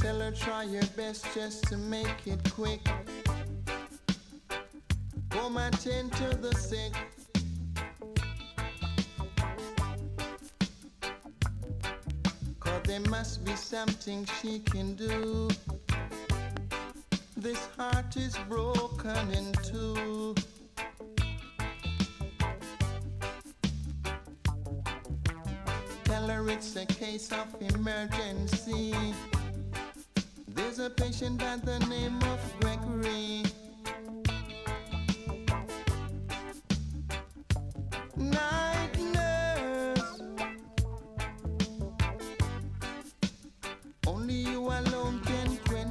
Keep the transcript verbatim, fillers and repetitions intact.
Tell her try your best just to make it quick. Come attend to the sick. Cause there must be something she can do. This heart is broken in two. Tell her it's a case of emergency. There's a patient by the name